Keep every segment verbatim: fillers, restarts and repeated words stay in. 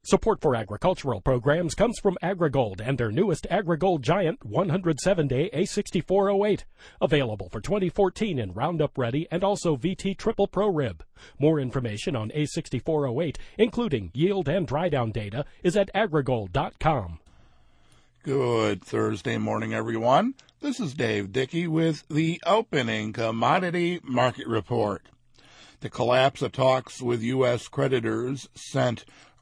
Support for agricultural programs comes from AgriGold and their newest AgriGold Giant one hundred seven day A sixty-four oh eight. Available for twenty fourteen in Roundup Ready and also V T Triple Pro Rib. More information on A sixty-four oh eight, including yield and dry down data, is at agrigold dot com. Good Thursday morning, everyone. This is Dave Dickey with the opening commodity market report. The collapse of talks with U S creditors sent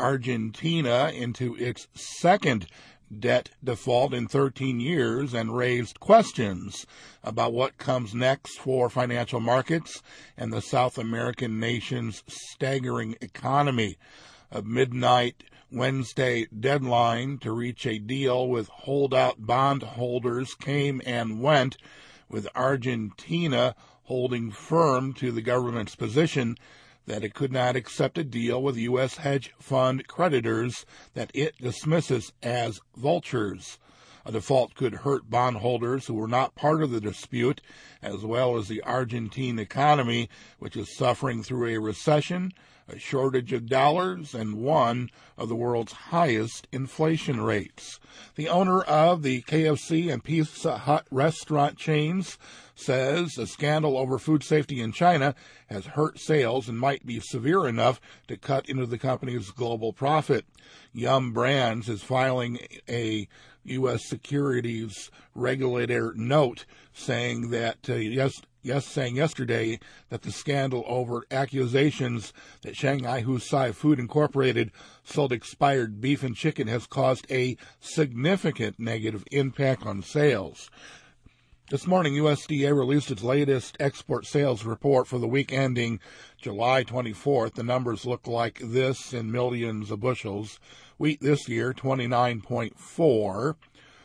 Argentina into its second debt default in thirteen years and raised questions about what comes next for financial markets and the South American nation's staggering economy. A midnight Wednesday deadline to reach a deal with holdout bondholders came and went, with Argentina holding firm to the government's position that it could not accept a deal with U S hedge fund creditors that it dismisses as vultures. A default could hurt bondholders who were not part of the dispute, as well as the Argentine economy, which is suffering through a recession, a shortage of dollars, and one of the world's highest inflation rates. The owner of the K F C and Pizza Hut restaurant chains says a scandal over food safety in China has hurt sales and might be severe enough to cut into the company's global profit. Yum Brands is filing a U S securities regulator note saying that uh, yes, yes, saying yesterday that the scandal over accusations that Shanghai Husai Food Incorporated sold expired beef and chicken has caused a significant negative impact on sales. This morning, U S D A released its latest export sales report for the week ending July twenty-fourth. The numbers look like this in millions of bushels. Wheat this year, twenty-nine point four.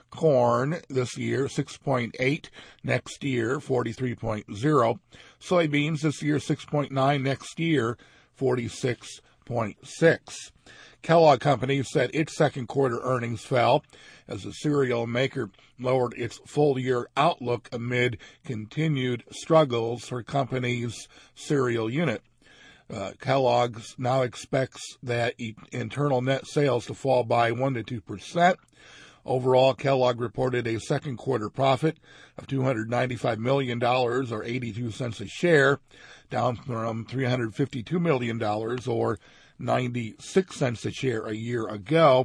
Corn this year, six point eight. Next year, forty-three point zero. Soybeans this year, six point nine. Next year, forty-six point six. Kellogg Company said its second quarter earnings fell as the cereal maker lowered its full-year outlook amid continued struggles for company's cereal unit. Uh, Kellogg's now expects that e- internal net sales to fall by one to two percent. Overall, Kellogg reported a second quarter profit of two hundred ninety-five million dollars or eighty-two cents a share, down from three hundred fifty-two million dollars or ninety-six cents a share a year ago.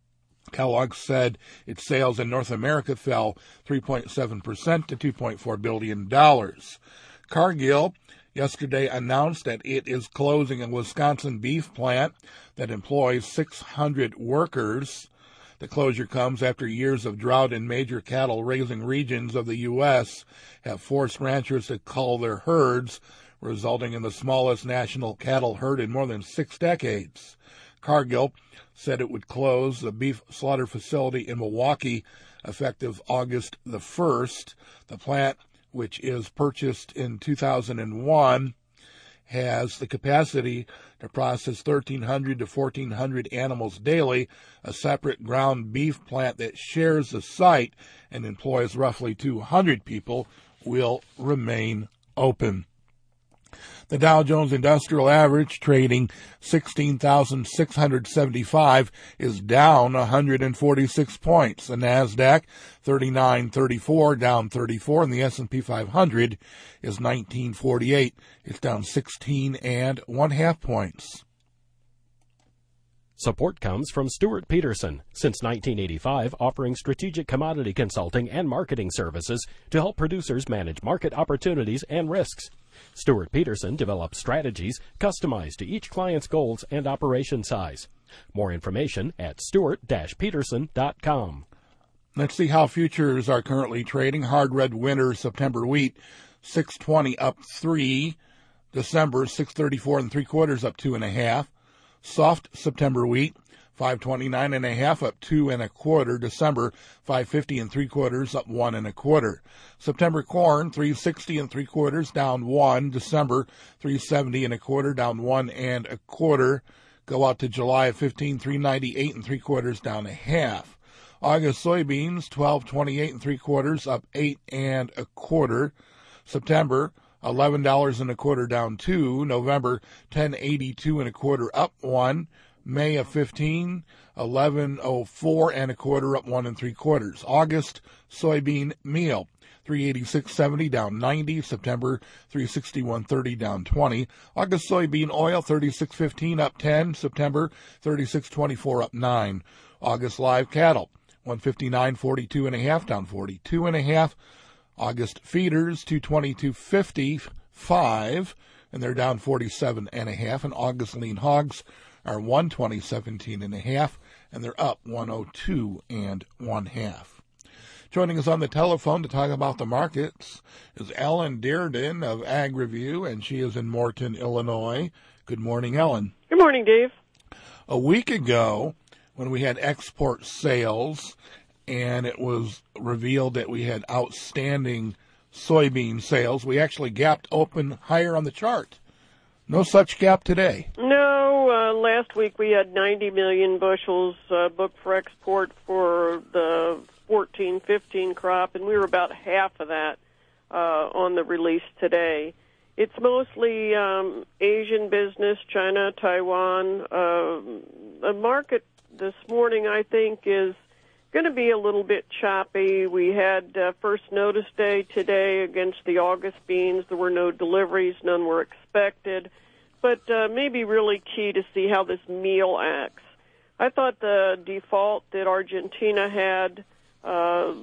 Kellogg said its sales in North America fell three point seven percent to two point four billion dollars. Cargill yesterday announced that it is closing a Wisconsin beef plant that employs six hundred workers. The closure comes after years of drought in major cattle-raising regions of the U S have forced ranchers to cull their herds, resulting in the smallest national cattle herd in more than six decades. Cargill said it would close the beef slaughter facility in Milwaukee effective August the first. The plant, which is purchased in two thousand one, has the capacity to process thirteen hundred to fourteen hundred animals daily. A separate ground beef plant that shares the site and employs roughly two hundred people will remain open. The Dow Jones Industrial Average, trading sixteen thousand six hundred seventy-five, is down one hundred forty-six points. The NASDAQ, thirty-nine thirty-four, down thirty-four, and the S and P five hundred is nineteen forty-eight. It's down sixteen and one half points. Support comes from Stuart Peterson, since nineteen eighty-five, offering strategic commodity consulting and marketing services to help producers manage market opportunities and risks. Stuart Peterson develops strategies customized to each client's goals and operation size. More information at stuart peterson dot com. Let's see how futures are currently trading. Hard red winter September wheat, six twenty up three. December, six thirty-four and three quarters up two and a half. Soft September wheat, five twenty-nine and a half up two and a quarter. December, five fifty and three quarters up one and a quarter. September corn, three sixty and three quarters down one. December, three seventy and a quarter down one and a quarter. Go out to July of fifteen, three ninety-eight and three quarters down a half. August soybeans, twelve twenty-eight and three quarters up eight and a quarter. September, eleven dollars and a quarter down two. November, ten eighty-two and a quarter up one. May of fifteen, eleven oh four and a quarter, up one and three quarters. August, soybean meal, three eighty-six seventy, down ninety. September, three sixty-one thirty, down twenty. August soybean oil, thirty-six fifteen, up ten. September, thirty-six twenty-four, up nine. August live cattle, one fifty-nine forty-two and a half, down forty-two and a half. August feeders, two twenty-two fifty-five, and they're down forty-seven and a half. And August lean hogs are one twenty seventeen and a half, and they're up one oh two and one half. Joining us on the telephone to talk about the markets is Ellen Dearden of Ag Review, and she is in Morton, Illinois. Good morning, Ellen. Good morning, Dave. A week ago, when we had export sales, and it was revealed that we had outstanding soybean sales, we actually gapped open higher on the chart. No such gap today. No, uh, last week we had ninety million bushels uh, booked for export for the fourteen fifteen crop, and we were about half of that uh, on the release today. It's mostly um, Asian business, China, Taiwan. Uh, the market this morning, I think, is going to be a little bit choppy. We had uh, first notice day today against the August beans. There were no deliveries, none were expected, but uh, maybe really key to see how this meal acts. I thought the default that Argentina had uh,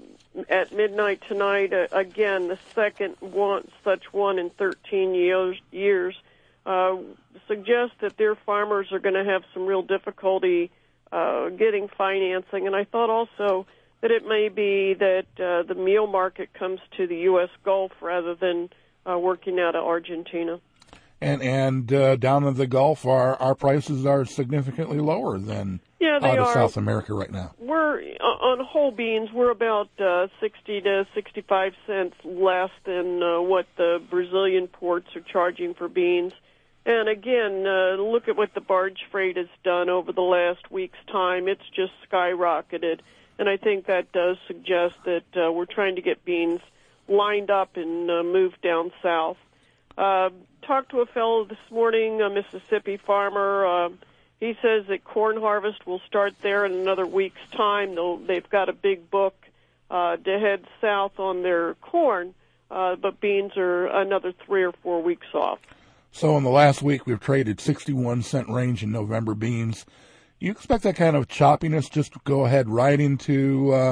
at midnight tonight, uh, again, the second one, such one in thirteen years, years uh, suggests that their farmers are going to have some real difficulty Uh, getting financing, and I thought also that it may be that uh, the meal market comes to the U S Gulf rather than uh, working out of Argentina. And and uh, down in the Gulf, our, our prices are significantly lower than yeah, they out of are. South America right now. We're on whole beans. We're about uh, sixty to sixty-five cents less than uh, what the Brazilian ports are charging for beans. And again, uh, look at what the barge freight has done over the last week's time. It's just skyrocketed. And I think that does suggest that uh, we're trying to get beans lined up and uh, moved down south. Uh, talked to a fellow this morning, a Mississippi farmer. Uh, he says that corn harvest will start there in another week's time. They'll, they've got a big book uh, to head south on their corn, uh, but beans are another three or four weeks off. So in the last week, we've traded sixty-one cent range in November beans. You expect that kind of choppiness just to go ahead right into uh,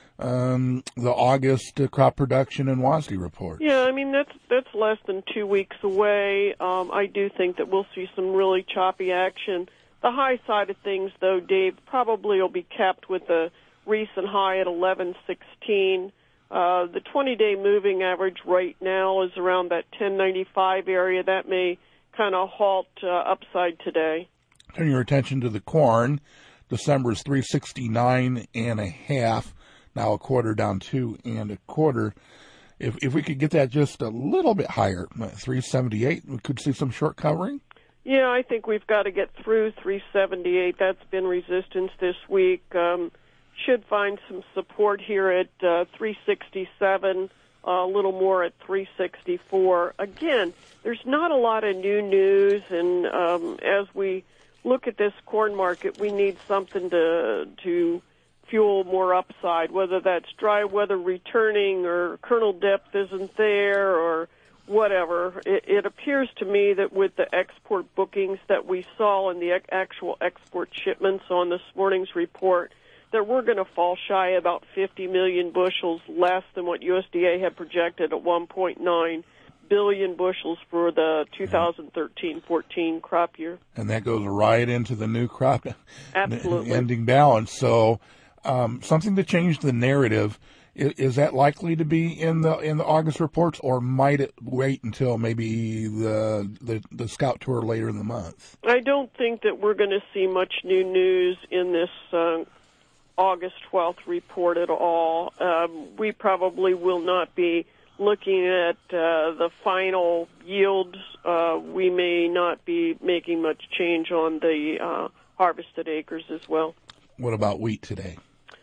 um, the August uh, crop production and W A S D report? Yeah, I mean, that's that's less than two weeks away. Um, I do think that we'll see some really choppy action. The high side of things, though, Dave, probably will be capped with a recent high at eleven sixteen. Uh, the twenty-day moving average right now is around that ten ninety-five area. That may kind of halt uh, upside today. Turn your attention to the corn. December's three sixty-nine and a half. Now a quarter down two and a quarter. If if we could get that just a little bit higher, three seventy-eight, we could see some short covering. Yeah, I think we've got to get through three seventy-eight. That's been resistance this week. Um, should find some support here at uh, three sixty-seven, uh, a little more at three sixty-four. Again, there's not a lot of new news, and um, as we look at this corn market, we need something to to fuel more upside, whether that's dry weather returning or kernel depth isn't there or whatever. It, it appears to me that with the export bookings that we saw and the actual export shipments on this morning's report, that we're going to fall shy about fifty million bushels less than what U S D A had projected at one point nine billion bushels for the two thousand thirteen fourteen crop year. And that goes right into the new crop Absolutely. ending balance. So um, something to change the narrative. Is, is that likely to be in the in the August reports, or might it wait until maybe the the, the scout tour later in the month? I don't think that we're going to see much new news in this uh, August twelfth report at all. Um, we probably will not be looking at uh, the final yields. Uh, we may not be making much change on the uh, harvested acres as well. What about wheat today?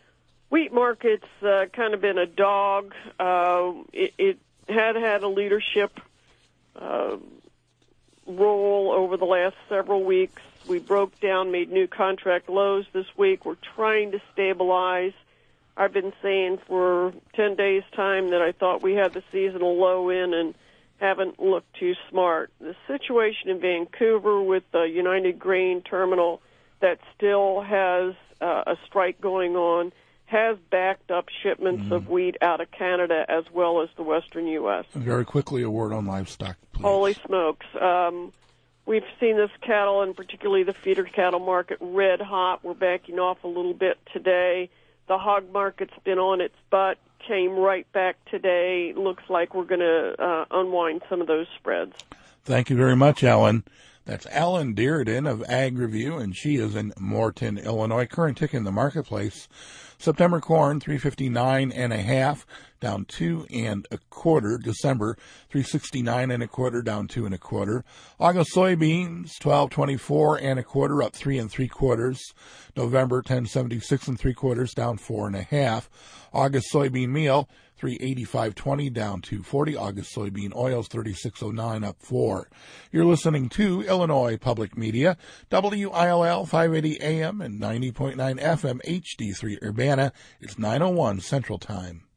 Wheat market's uh, kind of been a dog. Uh, it, it had had a leadership uh, role over the last several weeks. We broke down, made new contract lows this week. We're trying to stabilize. I've been saying for ten days' time that I thought we had the seasonal low in and haven't looked too smart. The situation in Vancouver with the United Grain Terminal that still has uh, a strike going on has backed up shipments mm. of wheat out of Canada as well as the western U S. And very quickly, a word on livestock, please. Holy smokes. Um, we've seen this cattle, and particularly the feeder cattle market, red hot. We're backing off a little bit today. The hog market's been on its butt, came right back today. Looks like we're going to uh, unwind some of those spreads. Thank you very much, Ellen. That's Ellen Dearden of Ag Review, and she is in Morton, Illinois. Current tick in the marketplace. September corn, three fifty-nine and a half, down two and a quarter. December, three sixty-nine and a quarter, down two and a quarter. August soybeans, twelve twenty-four and a quarter, up three and three quarters. November, ten seventy-six and three quarters, down four and a half. August soybean meal, three eighty-five twenty, down two forty. August soybean oils, thirty-six oh nine, up four. You're listening to Illinois Public Media, W I L L five eighty A M and ninety point nine F M H D three Urbana. It's nine oh one Central Time.